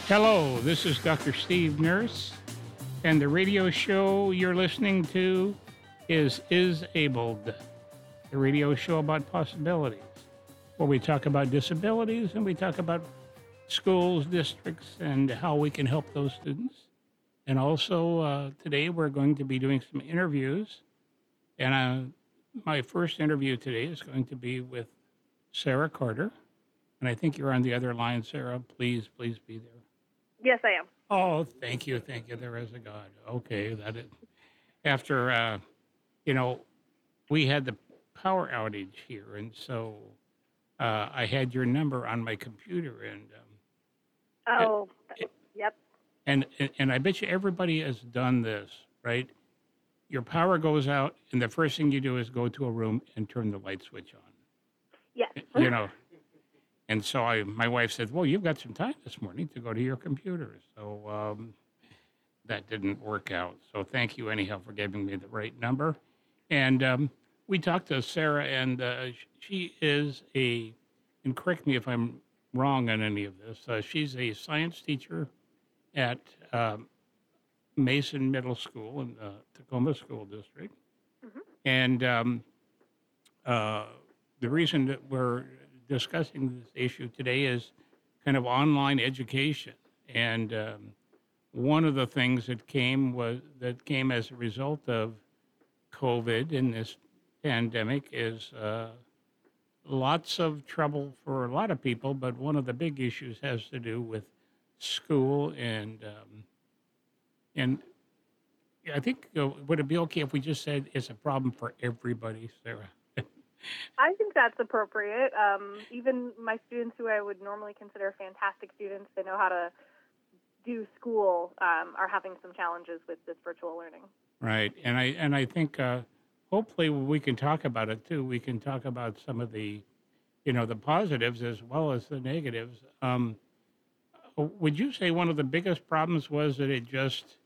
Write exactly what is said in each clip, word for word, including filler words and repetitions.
Hello, this is Doctor Steve Nurse, and the radio show you're listening to is Is Abled, the radio show about possibilities, where we talk about disabilities and we talk about schools, districts, and how we can help those students. And also, uh, today we're going to be doing some interviews. And uh, my first interview today is going to be with Sarah Carter. And I think you're on the other line, Sarah. Please, please be there. Yes, I am. Oh, thank you, thank you. There is a God. Okay, that is. After, uh, you know, we had the power outage here, and so uh, I had your number on my computer, and um, it, Oh, it, yep. and and and I bet you everybody has done this, right? Your power goes out, and the first thing you do is go to a room and turn the light switch on. Yes. You know. And so I, my wife said, well, you've got some time this morning to go to your computer. So um, that didn't work out. So thank you anyhow for giving me the right number. And um, we talked to Sarah, and uh, she is a, and correct me if I'm wrong on any of this, uh, she's a science teacher at um, Mason Middle School in the Tacoma School District. Mm-hmm. And um, uh, the reason that we're discussing this issue today is kind of online education, and um, one of the things that came was that came as a result of COVID and this pandemic is uh, lots of trouble for a lot of people. But one of the big issues has to do with school, and um, and I think uh, would it be okay if we just said it's a problem for everybody, Sarah? I think that's appropriate. Um, even my students who I would normally consider fantastic students, they know how to do school, um, are having some challenges with this virtual learning. Right. And I and I think uh, hopefully we can talk about it too. We can talk about some of the, you know, the positives as well as the negatives. Um, would you say one of the biggest problems was that it just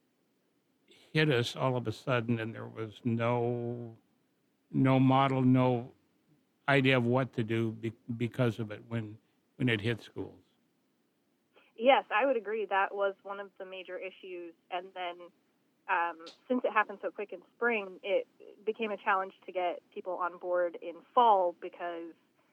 hit us all of a sudden and there was no no model, no idea of what to do be, because of it when when it hit schools? Yes, I would agree. That was one of the major issues. And then um, since it happened so quick in spring, it became a challenge to get people on board in fall because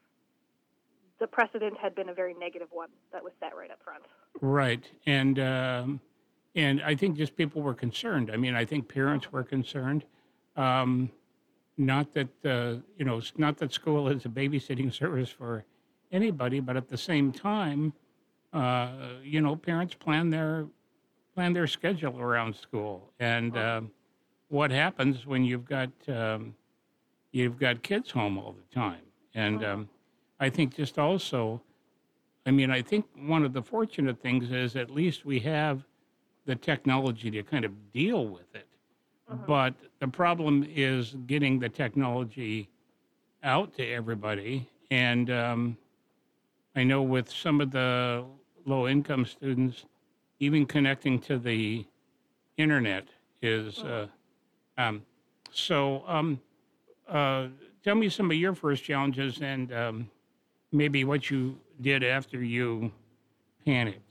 the precedent had been a very negative one that was set right up front. Right. And um, and I think just people were concerned. I mean, I think parents were concerned. Um, Not that, uh, you know, it's not that school is a babysitting service for anybody, but at the same time, uh, you know, parents plan their plan their schedule around school. And um, what happens when you've got um, you've got kids home all the time? And um, I think just also, I mean, I think one of the fortunate things is at least we have the technology to kind of deal with it. Mhm. But the problem is getting the technology out to everybody. And um, I know with some of the low income students, even connecting to the internet is. Uh, um, so um, uh, tell me some of your first challenges and um, maybe what you did after you panicked.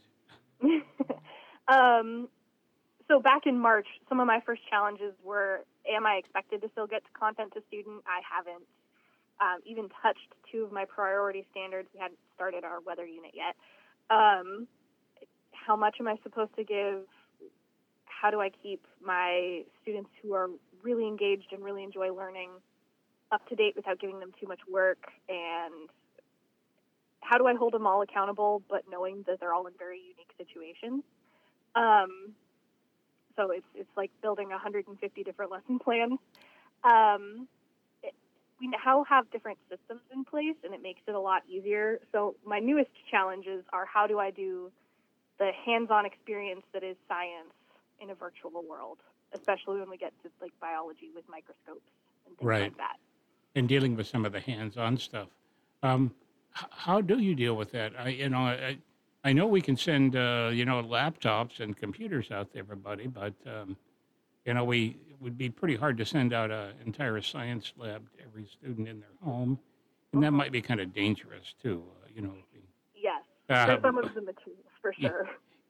um, So back in March, some of my first challenges were, am I expected to still get to content to student? I haven't um, even touched two of my priority standards. We hadn't started our weather unit yet. Um, how much am I supposed to give? How do I keep my students who are really engaged and really enjoy learning up to date without giving them too much work? And how do I hold them all accountable, but knowing that they're all in very unique situations? Um, So it's it's like building one hundred fifty different lesson plans. Um, it, we now have different systems in place, and it makes it a lot easier. So my newest challenges are how do I do the hands-on experience that is science in a virtual world, especially when we get to like biology with microscopes and things Right. like that. And dealing with some of the hands-on stuff. Um, h- how do you deal with that? I, you know, I, I know we can send, uh, you know, laptops and computers out to everybody, but um, you know, we it would be pretty hard to send out an entire science lab to every student in their home, and that Mhm. might be kind of dangerous too. Uh, you know, if we- Yes, uh, there's some of the materials for yeah, sure.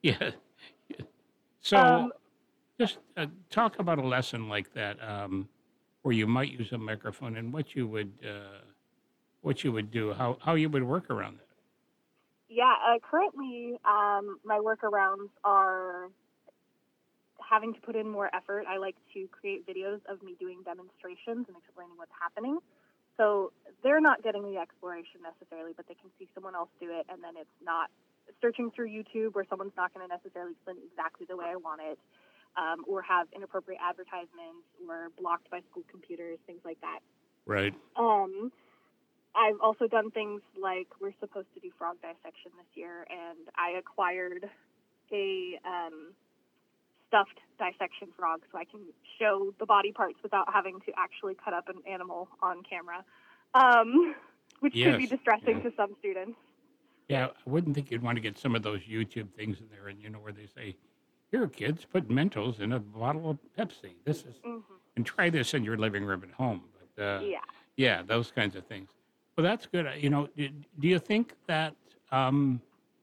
Yeah. So Um, just uh, talk about a lesson like that, um, where you might use a microphone and what you would uh, what you would do, how how you would work around that. yeah, uh, currently um, my workarounds are having to put in more effort. I like to create videos of me doing demonstrations and explaining what's happening. So they're not getting the exploration necessarily, but they can see someone else do it, and then it's not searching through YouTube where someone's not going to necessarily explain it exactly the way I want it, um, or have inappropriate advertisements or blocked by school computers, things like that. Right. Um, I've also done things like we're supposed to do frog dissection this year, and I acquired a um, stuffed dissection frog so I can show the body parts without having to actually cut up an animal on camera, um, which could be Yes. distressing Yeah. to some students. Yeah. I wouldn't think you'd want to get some of those YouTube things in there, and you know where they say, "Here, kids, put Mentos in a bottle of Pepsi. This is Hmm. and try this in your living room at home." But uh, Yeah. yeah, those kinds of things. Well, that's good. Uh, You know, do, do you think that um,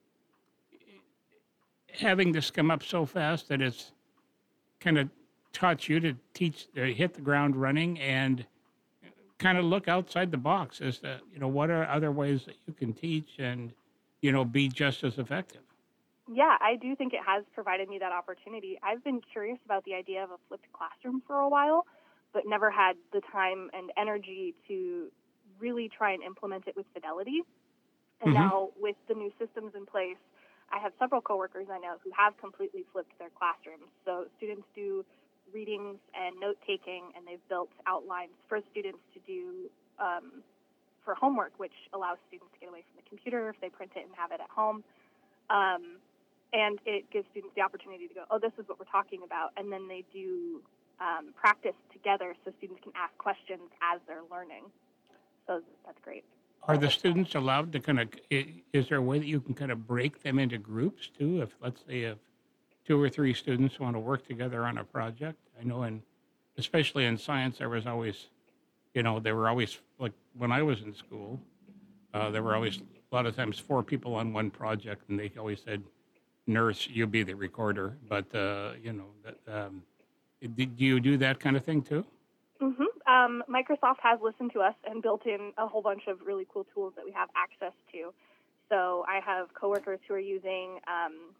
having this come up so fast that it's kind of taught you to teach, uh, hit the ground running and kind of look outside the box as to, you know, what are other ways that you can teach and, you know, be just as effective? Yeah, I do think it has provided me that opportunity. I've been curious about the idea of a flipped classroom for a while, but never had the time and energy to really try and implement it with fidelity. And Hmm. now with the new systems in place, I have several coworkers I know who have completely flipped their classrooms. So students do readings and note taking, and they've built outlines for students to do um, for homework, which allows students to get away from the computer if they print it and have it at home. Um, and it gives students the opportunity to go, oh, this is what we're talking about. And then they do um, practice together so students can ask questions as they're learning. So that's great. Are the students allowed to kind of, is there a way that you can kind of break them into groups too? If, let's say, if two or three students want to work together on a project, I know in, especially in science, there was always, you know, there were always, like when I was in school, uh, there were always a lot of times four people on one project, and they always said, "Nurse, you be the recorder." But uh, you know, that, um, did you do that kind of thing too? Mm-hmm. Um, Microsoft has listened to us and built in a whole bunch of really cool tools that we have access to. So I have coworkers who are using um,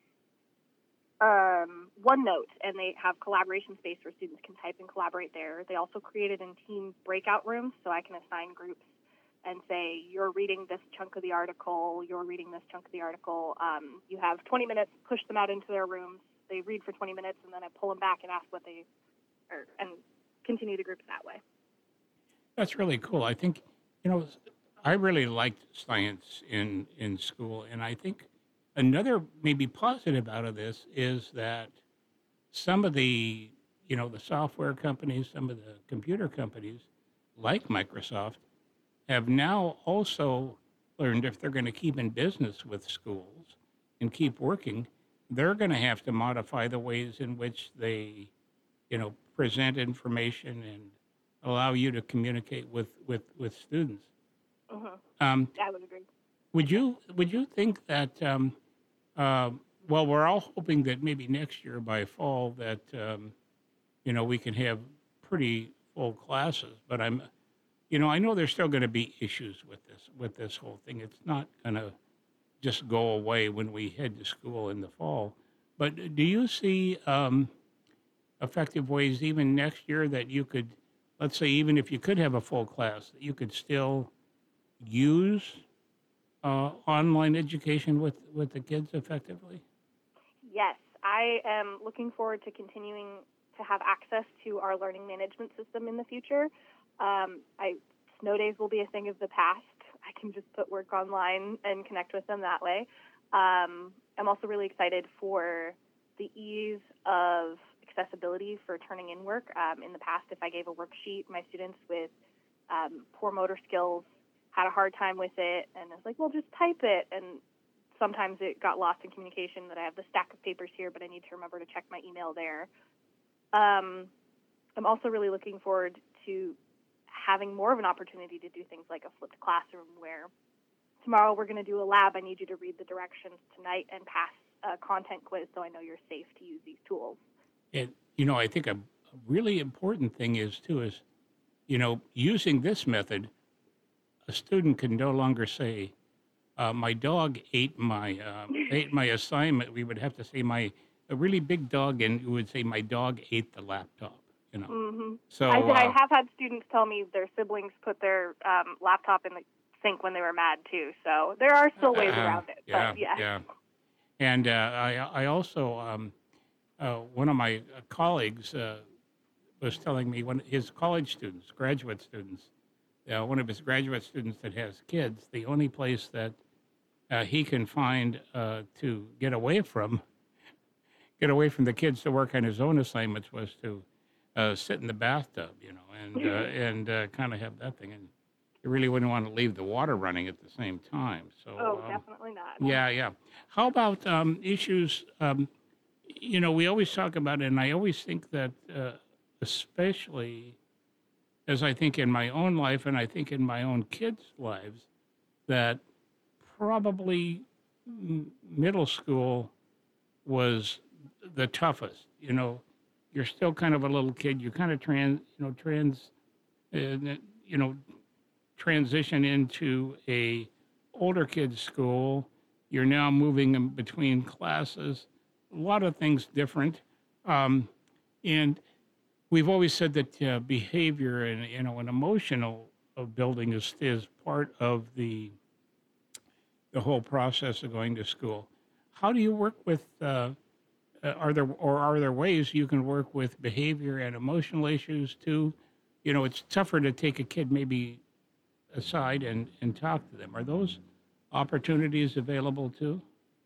um, OneNote, and they have collaboration space where students can type and collaborate there. They also created in team breakout rooms, so I can assign groups and say, you're reading this chunk of the article, you're reading this chunk of the article. Um, you have twenty minutes, push them out into their rooms. They read for twenty minutes, and then I pull them back and ask what they, or, and continue the groups that way. That's really cool. I think, you know, I really liked science in in school, and I think another maybe positive out of this is that some of the, you know, the software companies, some of the computer companies, like Microsoft, have now also learned if they're going to keep in business with schools and keep working, they're going to have to modify the ways in which they, you know, present information and allow you to communicate with with with students. Mm-hmm. Um, I would agree. would you would you think that? Um, uh, well, we're all hoping that maybe next year by fall that um, you know we can have pretty full classes. But I'm, you know, I know there's still going to be issues with this with this whole thing. It's not going to just go away when we head to school in the fall. But do you see um, effective ways even next year that you could, let's say, even if you could have a full class, that you could still use uh, online education with, with the kids effectively? Yes, I am looking forward to continuing to have access to our learning management system in the future. Um, I, snow days will be a thing of the past. I can just put work online and connect with them that way. Um, I'm also really excited for the ease of accessibility for turning in work. Um, in the past, if I gave a worksheet, my students with um, poor motor skills had a hard time with it, and I was like, well, just type it. And sometimes it got lost in communication that I have the stack of papers here, but I need to remember to check my email there. Um, I'm also really looking forward to having more of an opportunity to do things like a flipped classroom where tomorrow we're going to do a lab. I need you to read the directions tonight and pass a content quiz so I know you're safe to use these tools. And, you know, I think a, a really important thing is, too, is, you know, using this method, a student can no longer say, uh, my dog ate my uh, ate my assignment. We would have to say my a really big dog, and you would say my dog ate the laptop. You know, hmm so I, I uh, have had students tell me their siblings put their um, laptop in the sink when they were mad too. So there are still ways uh, around it. yeah, But yeah. yeah. And uh, I I also um, uh, one of my uh, colleagues uh, was telling me one his college students, graduate students, uh, one of his graduate students that has kids, the only place that uh, he can find uh, to get away from get away from the kids to work on his own assignments was to uh, sit in the bathtub, you know, and uh, and uh, kind of have that thing, and you really wouldn't want to leave the water running at the same time. So Oh, um, definitely not. yeah, yeah. How about um, issues? Um, you know, we always talk about it, and I always think that, uh, especially as I think in my own life, and I think in my own kids' lives, that probably m- middle school was the toughest. You know, you're still kind of a little kid. You kind of trans, you know, trans, uh, you know, transition into a older kid's school. You're now moving in between classes. A lot of things different, um, and we've always said that uh, behavior and you know, an emotional uh, building is is part of the the whole process of going to school. How do you work with? Uh, uh, are there or are there ways you can work with behavior and emotional issues too? You know, it's tougher to take a kid maybe aside and and talk to them. Are those opportunities available too?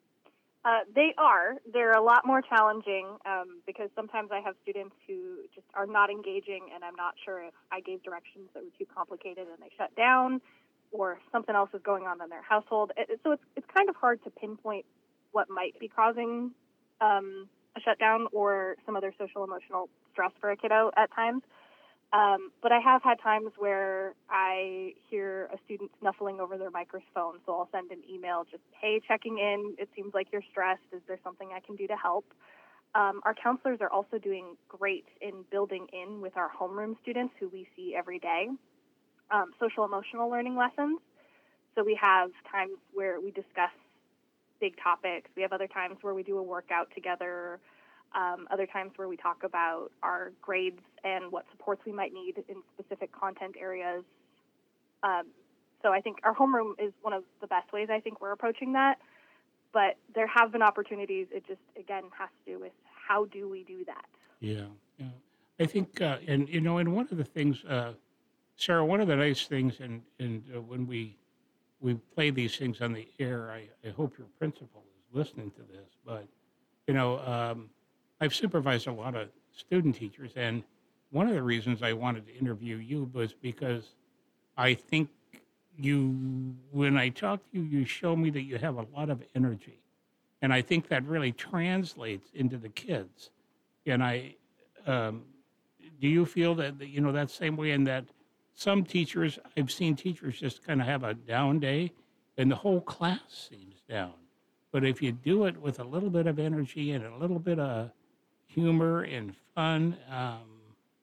Uh, they are. They're a lot more challenging um, because sometimes I have students who just are not engaging, and I'm not sure if I gave directions that were too complicated and they shut down, or something else is going on in their household. It, so it's it's kind of hard to pinpoint what might be causing um, a shutdown or some other social emotional stress for a kiddo at times. Um, but I have had times where I hear a student snuffling over their microphone, so I'll send an email just, hey, checking in. It seems like you're stressed. Is there something I can do to help? Um, our counselors are also doing great in building in with our homeroom students who we see every day, um, social emotional learning lessons. So we have times where we discuss big topics. We have other times where we do a workout together. Um, other times where we talk about our grades and what supports we might need in specific content areas. Um, so I think our homeroom is one of the best ways I think we're approaching that. But there have been opportunities. It just, again, has to do with how do we do that? Yeah, yeah. I think, uh, and you know, and one of the things, uh, Sarah, one of the nice things, and and uh, when we we play these things on the air, I, I hope your principal is listening to this. But you know, um, I've supervised a lot of student teachers, and one of the reasons I wanted to interview you was because I think you, when I talk to you, you show me that you have a lot of energy, and I think that really translates into the kids. And I, um, do you feel that, that you know that same way? In that some teachers, I've seen teachers just kind of have a down day, and the whole class seems down. But if you do it with a little bit of energy and a little bit of humor and fun, um,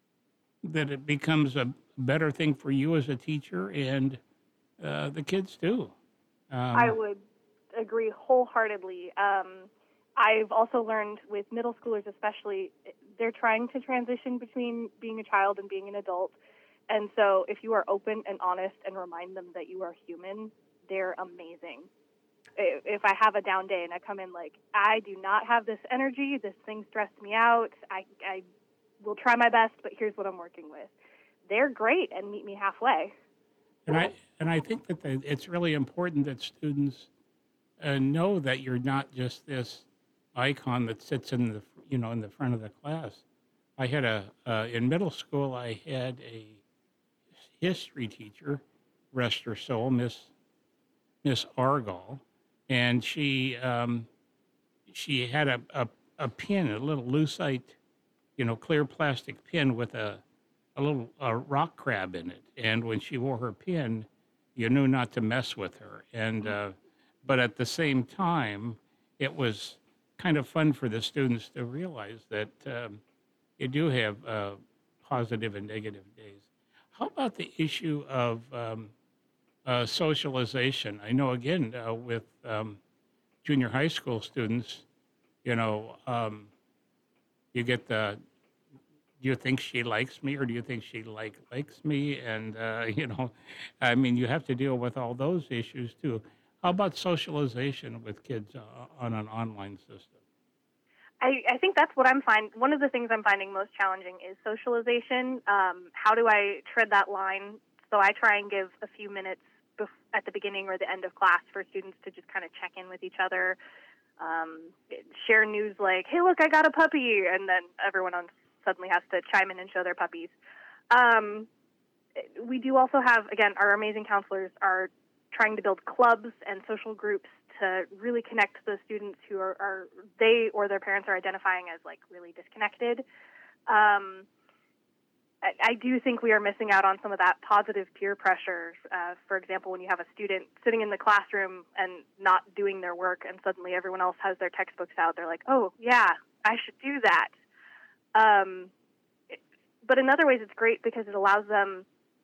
that it becomes a better thing for you as a teacher and uh, the kids too. I Um, would agree wholeheartedly. Um, I've also learned with middle schoolers, especially, they're trying to transition between being a child and being an adult. And so if you are open and honest and remind them that you are human, they're amazing. I- If I have a down day and I come in like, I do not have this energy, this thing stressed me out, I, I will try my best, but here's what I'm working with. They're great and meet me halfway. and I and I think that the, it's really important that students uh, know that you're not just this icon that sits in the you know in the front of the class. I had a uh, in middle school. I had a history teacher, rest her soul, Miss Miss Argall, and she um, she had a, a a pin, a little lucite, you know, clear plastic pin with a a little a rock crab in it. And when she wore her pin, you knew not to mess with her. And uh, but at the same time, it was kind of fun for the students to realize that um, you do have uh, positive and negative days. How about the issue of um, uh, socialization? I know again uh, with um, junior high school students, you know, um, you get the do you think she likes me or do you think she like likes me? And uh, you know, I mean, you have to deal with all those issues too. How about socialization with kids uh, on an online system? I, I think that's what I'm finding. One of the things I'm finding most challenging is socialization. Um, how do I tread that line? So I try and give a few minutes bef- at the beginning or the end of class for students to just kind of check in with each other, um, share news like, "Hey, look, I got a puppy," and then everyone else suddenly has to chime in and show their puppies. Um, we do also have, again, our amazing counselors are trying to build clubs and social groups to really connect the students who are, are they or their parents are identifying as like really disconnected. Um, I, I do think we are missing out on some of that positive peer pressure. Uh, for example, when you have a student sitting in the classroom and not doing their work, and suddenly everyone else has their textbooks out, they're like, "Oh yeah, I should do that." Um, but in other ways, it's great because it allows them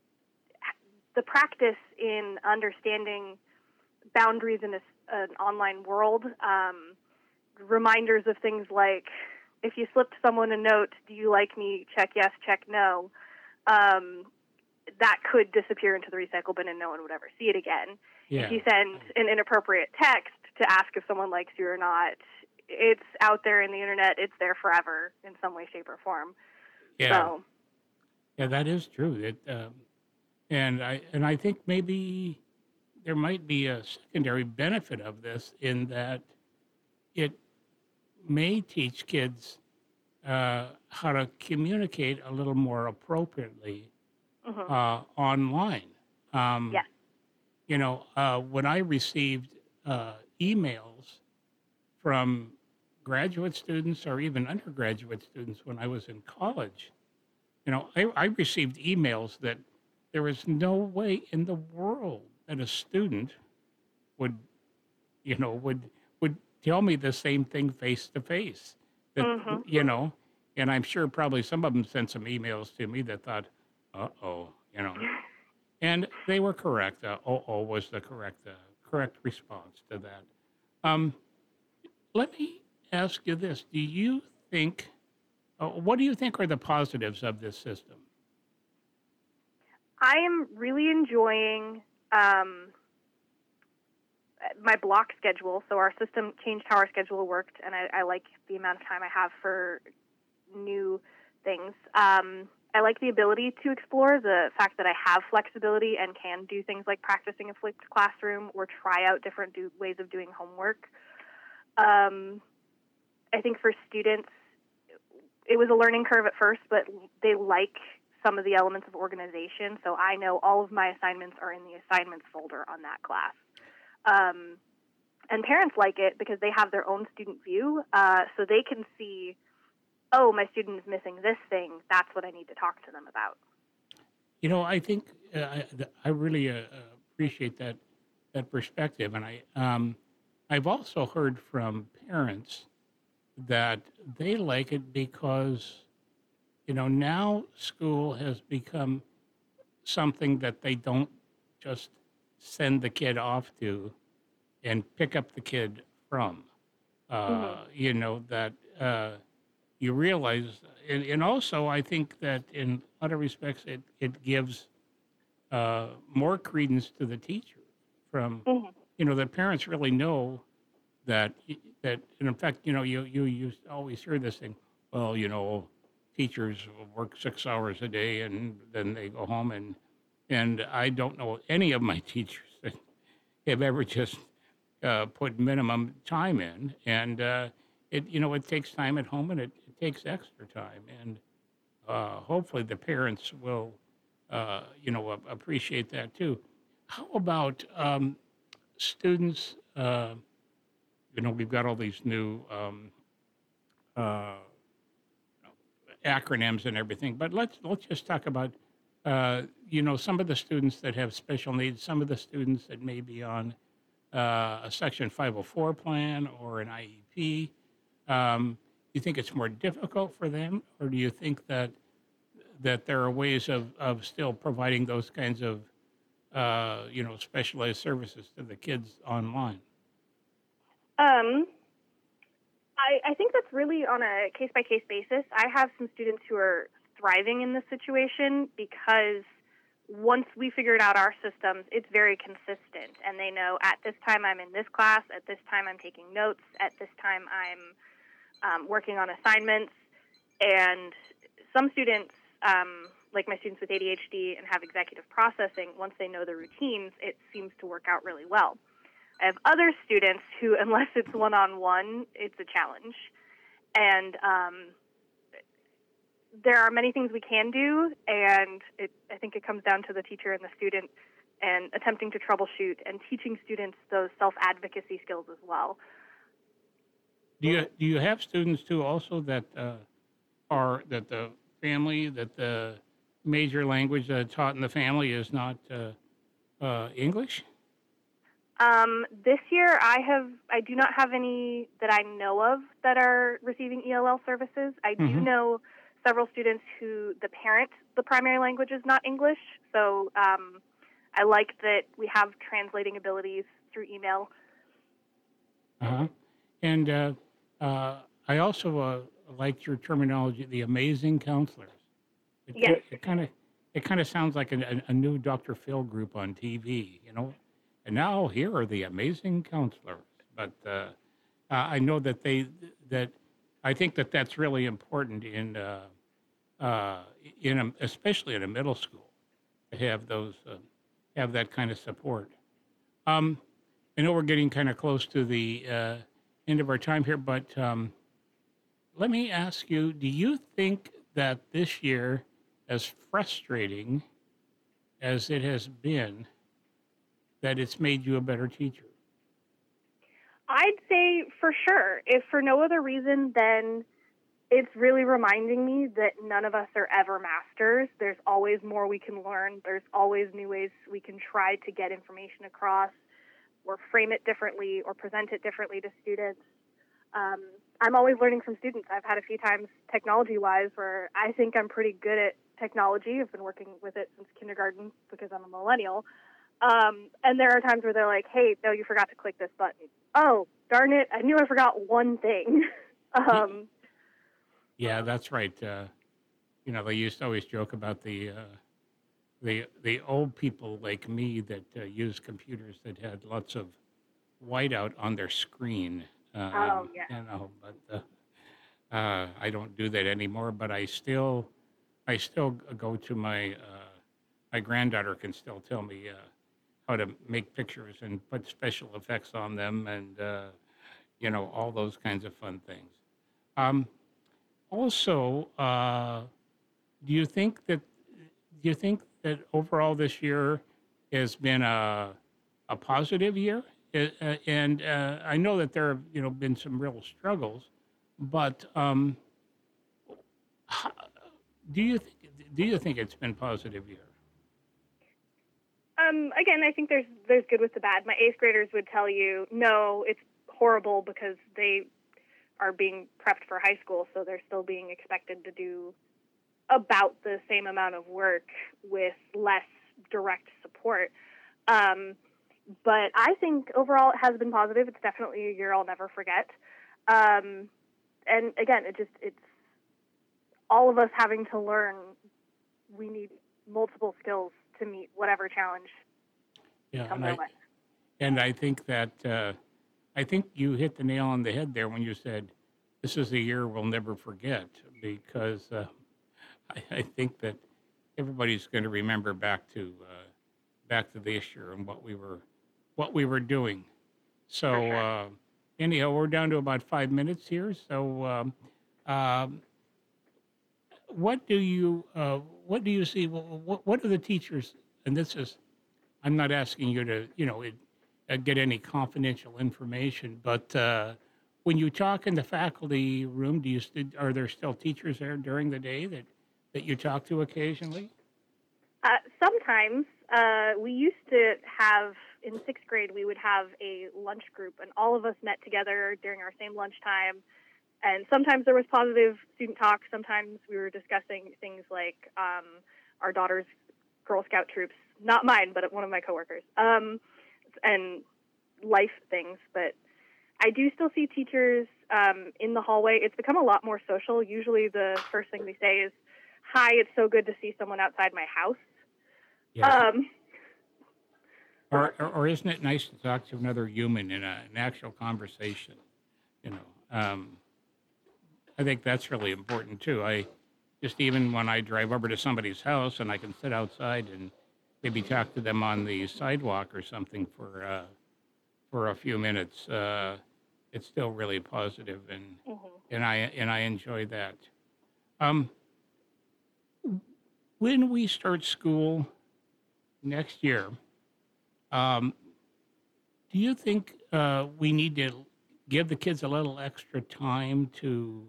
the practice in understanding boundaries in a, an online world, um, reminders of things like, if you slipped someone a note, "Do you like me?" Check yes, check no. Um, that could disappear into the recycle bin and no one would ever see it again. If Yeah, you send an inappropriate text to ask if someone likes you or not, it's out there in the internet. It's there forever in some way, shape, or form. yeah, So, yeah. That is true. It, um, and I and I think maybe there might be a secondary benefit of this in that it may teach kids uh, how to communicate a little more appropriately hmm uh, online. Um, yes. you know, uh, when I received uh, emails from graduate students or even undergraduate students when I was in college, you know, I, I received emails that there was no way in the world that a student would, you know, would would tell me the same thing face to face. That hmm you know, and I'm sure probably some of them sent some emails to me that thought, "Uh oh," you know, and they were correct. Uh, "Uh oh" was the correct uh, correct response to that. Um, Let me ask you this: Do you think? Uh, what do you think are the positives of this system? I am really enjoying um, my block schedule. So our system changed how our schedule worked, and I, I like the amount of time I have for new things. Um, I like the ability to explore the fact that I have flexibility and can do things like practicing a flipped classroom or try out different do- ways of doing homework. Um, I think for students, it was a learning curve at first, but they like some of the elements of organization. So I know all of my assignments are in the assignments folder on that class. Um, and parents like it because they have their own student view, uh, so they can see, "Oh, my student is missing this thing. That's what I need to talk to them about." You know, I think uh, I, th- I really uh, uh, appreciate that that perspective, and I um, I've also heard from parents that they like it because you know now school has become something that they don't just send the kid off to and pick up the kid from. hmm Uh, you know that uh, you realize, and, and also I think that in other respects it it gives uh, more credence to the teacher from hmm you know the parents really know that that and in fact you know you you you always hear this thing, well, you know, teachers work six hours a day and then they go home, and and I don't know any of my teachers that have ever just uh, put minimum time in, and uh, it you know it takes time at home and it, it takes extra time, and uh, hopefully the parents will uh, you know a- appreciate that too. How about um, students? Uh, you know, we've got all these new um, uh, acronyms and everything, but let's let's just talk about uh, you know, some of the students that have special needs, some of the students that may be on uh, a Section five oh four plan or an I E P, um, you think it's more difficult for them, or do you think that that there are ways of, of still providing those kinds of uh, you know specialized services to the kids online? Um, I, I think that's really on a case by case basis. I have some students who are thriving in this situation because once we figured out our systems, it's very consistent. And they know at this time I'm in this class, at this time I'm taking notes, at this time I'm um, working on assignments. And some students, um, like my students with A D H D and have executive processing, once they know the routines, it seems to work out really well. I have other students who, unless it's one-on-one, it's a challenge. And um, there are many things we can do, and it, I think it comes down to the teacher and the student and attempting to troubleshoot and teaching students those self-advocacy skills as well. Do you do you have students too also that uh, are that the family that the major language uh, taught in the family is not uh, uh, English? Um, this year, I have I do not have any that I know of that are receiving E L L services. I do Hmm. know several students who the parent, the primary language is not English. So um, I like that we have translating abilities through email. Uh-huh. And uh, uh, I also uh, liked your terminology, the amazing counselors. It Yes. kind it kind of it kind of sounds like a, a, a new doctor Phil group on T V, you know. And now here are the amazing counselors. But uh, uh, I know that they that I think that that's really important in uh, uh, in a, especially in a middle school to have those uh, have that kind of support. Um, I know we're getting kind of close to the uh, end of our time here, but um, let me ask you: do you think that this year, as frustrating as it has been, that it's made you a better teacher? I'd say for sure, if for no other reason than it's really reminding me that none of us are ever masters. There's always more we can learn. There's always new ways we can try to get information across or frame it differently or present it differently to students. Um, I'm always learning from students. I've had a few times technology-wise where I think I'm pretty good at technology. I've been working with it since kindergarten because I'm a millennial. Um, and there are times where they're like, hey, no, you forgot to click this button. Oh, darn it. I knew I forgot one thing. Y- um, Yeah, that's right. Uh, you know, they used to always joke about the uh, the the old people like me that uh, used computers that had lots of whiteout on their screen. oh, Um, yeah. you know, but uh, uh, I don't do that anymore. But I still I still g- go to my uh, my granddaughter can still tell me uh, how to make pictures and put special effects on them, and uh, you know all those kinds of fun things. Um, Also, uh, do you think that do you think that overall this year has been a a positive year? Uh, uh, and uh, I know that there have you know been some real struggles, but um, how, do you think do you think it's been positive year? Um, again, I think there's there's good with the bad. My eighth graders would tell you, no, it's horrible because they are being prepped for high school, so they're still being expected to do about the same amount of work with less direct support. Um, but I think overall it has been positive. It's definitely a year I'll never forget. Um, and again, it just it's all of us having to learn. We need multiple skills to meet whatever challenge Yeah, comes and our I way. and I think that uh, I think you hit the nail on the head there when you said this is a year we'll never forget because uh, I, I think that everybody's going to remember back to uh, back to this year and what we were what we were doing. For So sure. uh, anyhow, we're down to about five minutes here. So um, um, what do you uh, what do you see? What, what are the teachers? And this is I'm not asking you to you know it, uh, get any confidential information, but uh, when you talk in the faculty room, do you st- are there still teachers there during the day that that you talk to occasionally? Uh, sometimes uh, we used to have, in sixth grade, we would have a lunch group, and all of us met together during our same lunchtime. And sometimes there was positive student talk. Sometimes we were discussing things like um, our daughter's Girl Scout troops, not mine, but one of my coworkers, um, and life things. But I do still see teachers um, in the hallway. It's become a lot more social. Usually the first thing they say is, "Hi, it's so good to see someone outside my house." Yes. Um, Or, or, or isn't it nice to talk to another human in a, an actual conversation? You know, um, I think that's really important too. I just even when I drive over to somebody's house and I can sit outside and maybe talk to them on the sidewalk or something for uh, for a few minutes, uh, it's still really positive, and mhm. and I and I enjoy that. Um, when we start school next year, um, do you think uh, we need to give the kids a little extra time to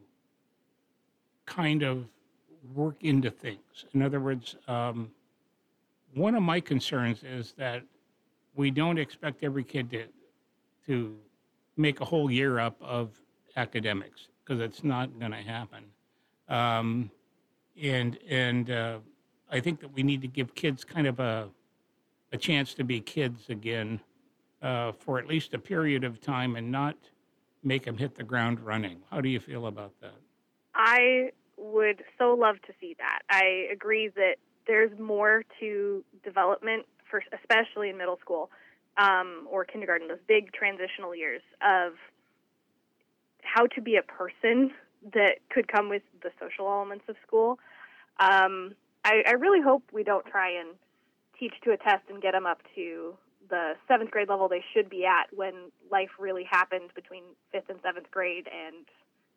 kind of work into things? In other words, um, one of my concerns is that we don't expect every kid to to make a whole year up of academics because it's not going to happen. Um, and and uh, I think that we need to give kids kind of a a chance to be kids again uh, for at least a period of time and not make them hit the ground running. How do you feel about that? I would so love to see that. I agree that there's more to development, for especially in middle school um, or kindergarten, those big transitional years of how to be a person that could come with the social elements of school. Um, I, I really hope we don't try and teach to a test and get them up to the seventh grade level they should be at when life really happened between fifth and seventh grade, and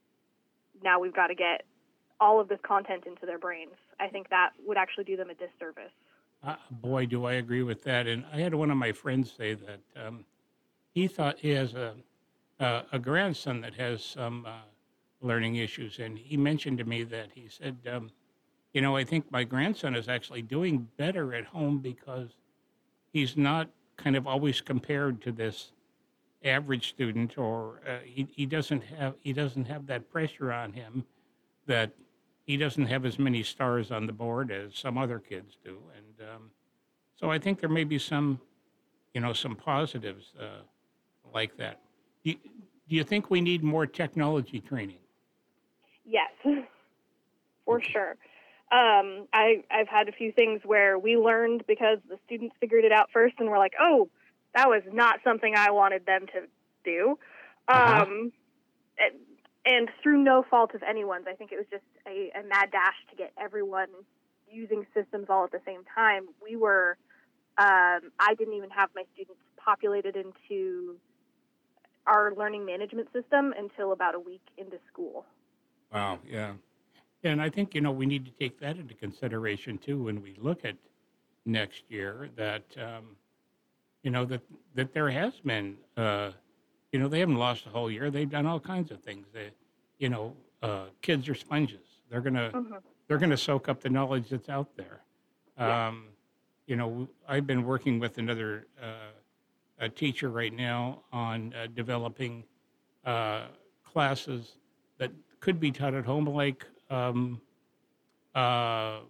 now we've got to get all of this content into their brains. I think that would actually do them a disservice. Uh, boy, do I agree with that. And I had one of my friends say that um, he thought he has a a, a grandson that has some uh, learning issues, and he mentioned to me that he said, um, you know, I think my grandson is actually doing better at home because he's not kind of always compared to this average student, or uh, he, he doesn't have he doesn't have that pressure on him, that he doesn't have as many stars on the board as some other kids do. And um, so I think there may be some, you know, some positives uh, like that. Do you, do you think we need more technology training? Yes, for Okay. sure. Um, I, I've had a few things where we learned because the students figured it out first, and we're like, oh, that was not something I wanted them to do. Uh huh. Um, and, and through no fault of anyone's, I think it was just a, a mad dash to get everyone using systems all at the same time. We were, um, I didn't even have my students populated into our learning management system until about a week into school. Wow. Yeah. And I think, you know, we need to take that into consideration too when we look at next year, that, um, you know, that, that there has been, uh, you know, they haven't lost a whole year. They've done all kinds of things. They, you know, uh, kids are sponges. They're going to, Mm-hmm. they're going to soak up the knowledge that's out there. Yeah. Um, you know, I've been working with another uh, a teacher right now on uh, developing uh, classes that could be taught at home, like um, uh,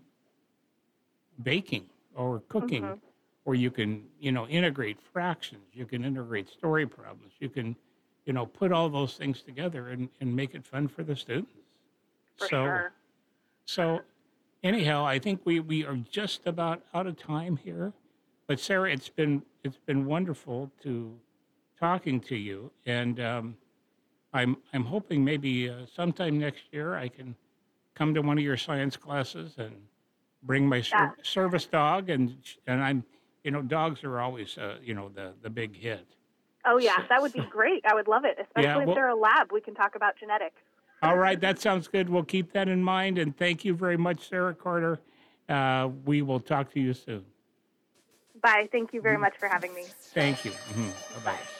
baking or cooking, Mm-hmm. where you can, you know, integrate fractions, you can integrate story problems, you can, you know, put all those things together and, and make it fun for the students. For So, sure. so anyhow, I think we, we are just about out of time here. But Sarah, it's been it's been wonderful to talking to you, and um, I'm I'm hoping maybe uh, sometime next year I can come to one of your science classes and bring my That ser- service dog, and and I'm you know dogs are always uh, you know the the big hit. Oh, yeah, So, that would so be great. I would love it, yeah, especially if well, they're a lab. We can talk about genetics. all right, that sounds good. We'll keep that in mind, and thank you very much, Sarah Carter. Uh, we will talk to you soon. Bye. Thank you very Mhm. much for having me. Thank you. Bye bye. Bye.